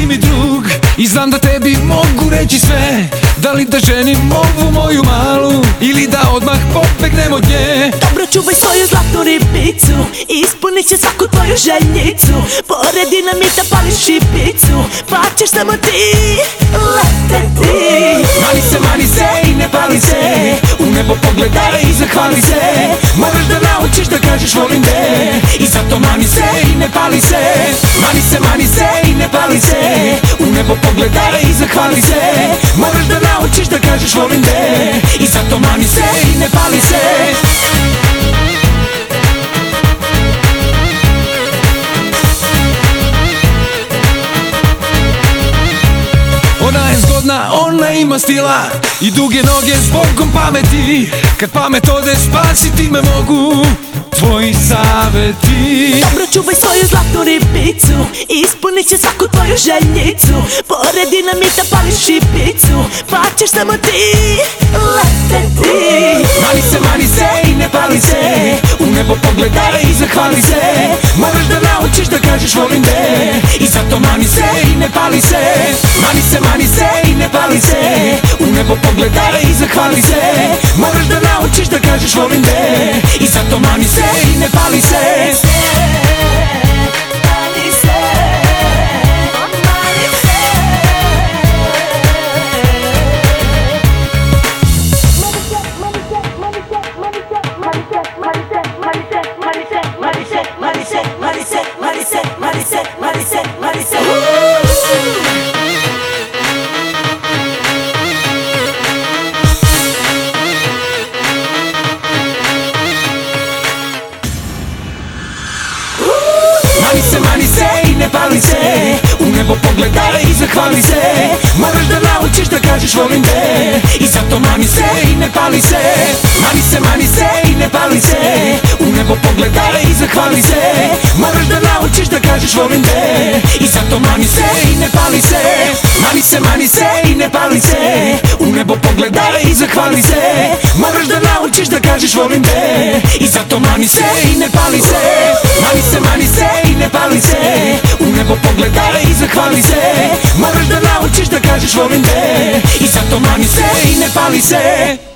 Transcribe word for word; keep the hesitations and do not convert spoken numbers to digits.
si mi drug i znam da tebi mogu reći sve. Da li da ženim ovu moju malu ili da odmah pobegnemo od nje? Dobro, čuvaj svoju zlatnu ribicu, ispunit će svaku tvoju željicu. Pored dinamita pališ šipicu, pa ćeš samo ti leteti. Mani se, mani se i ne pali se, u nebo pogledaj i zahvali se. Moraš da naučiš da kažeš volim te, i zato mani se i ne pali se. Mani se, mani se i ne pali se, u nebo pogledaj i zahvali se. Moraš da naučiš da kažeš volim te, i zato mani se i ne pali se. Ona je zgodna, ona ima stila i duge noge s Bogom pameti. Kad pamet ode spasiti me mogu tvoji saveti. Dobro, čuvaj svoju zlatnu ribicu, ispunit će svaku tvoju željicu. Pored dinamita pališ šipicu, pa ćeš samo ti leteti. Mani se, mani se i ne pali se, u nebo pogledaj i zahvali se. Moraš da naučiš da kažeš volim te, i zato mani se i ne pali se. Mani se, mani se i ne pali se, u nebo pogledaj i zahvali se. Moraš da naučiš da kažeš volim te, i zato mani se i ne pali se. Mani se, mani se i ne pali se, u nebo pogledaj i zahvali se. Moraš da naučiš da kažeš volim te, i zato mani se i ne pali se. Mani se, mani se i ne pali se, u nebo pogledaj i zahvali se. Moraš da naučiš da kažeš volim te, i zato mani se i ne pali se. Mani se, mani se i ne pali se, u nebo pogledaj i zahvali se. Moraš da naučiš da kažeš volim te, i zato mani se i ne pali se. Mani se, mani se i ne pali se, u nebo pogledaj i zahvali se. Moraš da naučiš da kažeš volim te, i zato mani se i ne pali se.